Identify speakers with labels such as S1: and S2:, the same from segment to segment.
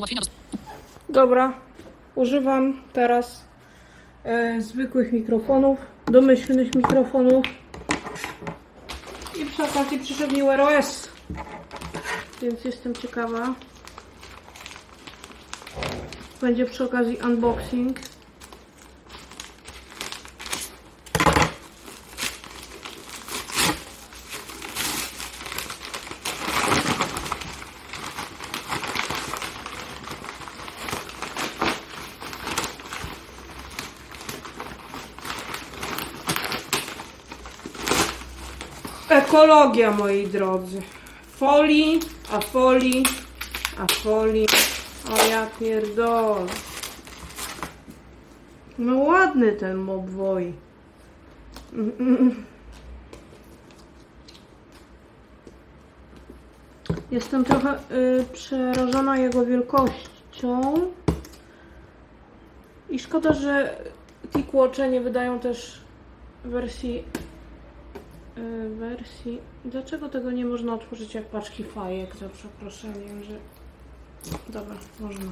S1: Dobra, używam teraz zwykłych mikrofonów, domyślnych mikrofonów i przy okazji przyszedł mi Wear OS, więc jestem ciekawa. Będzie przy okazji unboxing. Ekologia, moi drodzy. Folii, a folii, a folii. O ja pierdolę. No ładny ten Mobvoi. Jestem trochę przerażona jego wielkością. I szkoda, że TicWatche nie wydają też wersji. Dlaczego tego nie można otworzyć jak paczki fajek, za przeproszeniem, że... Dobra, można.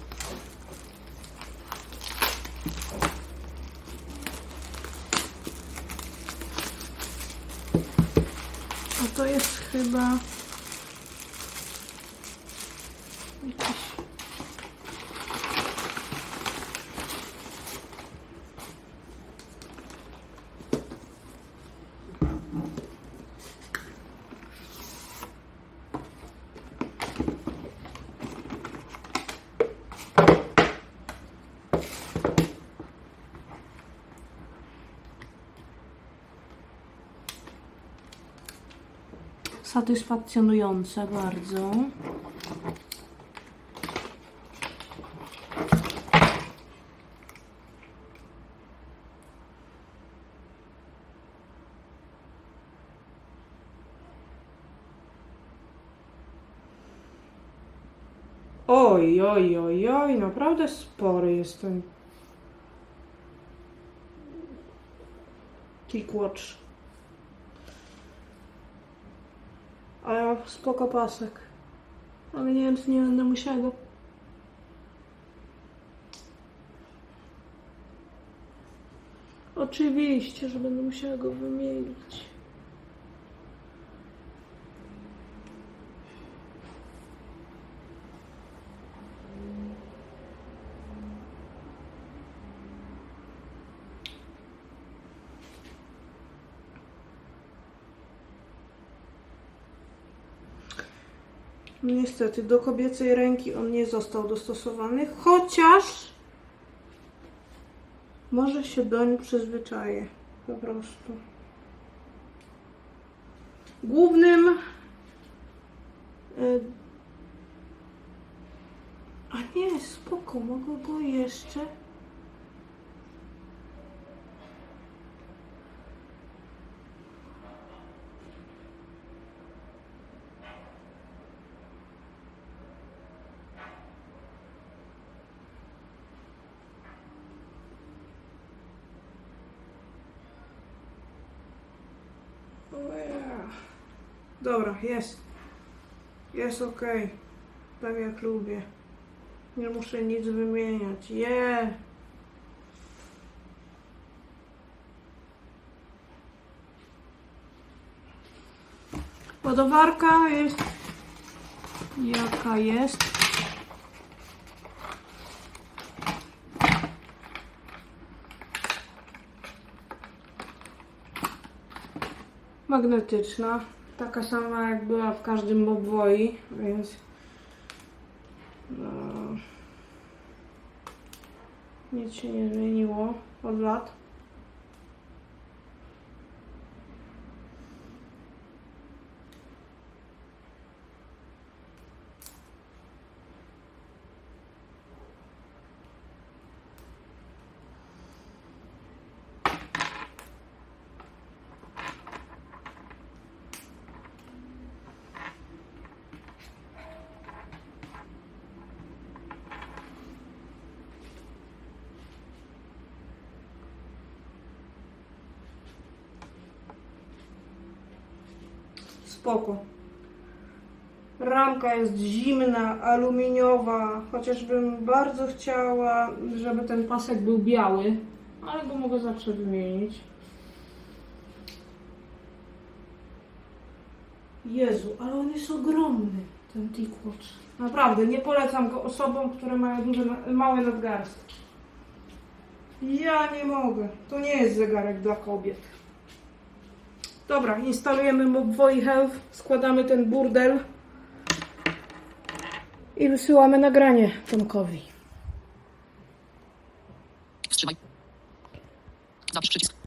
S1: A to jest chyba... jakiś... satysfakcjonujące bardzo. Oj, oj, oj, oj, naprawdę spory jest ten TicWatch. Ale spoko pasek. Ale nie wiem, czy nie będę musiała go... Oczywiście, że będę musiała go wymienić. Niestety do kobiecej ręki on nie został dostosowany, chociaż może się doń przyzwyczaję po prostu. Głównym a nie, spoko, mogę go jeszcze dobra, jest. Jest ok. Tak jak lubię. Nie muszę nic wymieniać. Ładowarka jest jaka jest. Magnetyczna. Taka sama jak była w każdym Mobvoi, więc nic się nie zmieniło od lat. Spoko. Ramka jest zimna, aluminiowa, chociażbym bardzo chciała, żeby ten pasek był biały, ale go mogę zawsze wymienić. Jezu, ale on jest ogromny, ten TicWatch. Naprawdę, nie polecam go osobom, które mają małe nadgarstki. Ja nie mogę. To nie jest zegarek dla kobiet. Dobra, instalujemy Mobvoi Health, składamy ten burdel i wysyłamy nagranie Tomkowi.
S2: Wstrzymaj. Zapisz przycisk.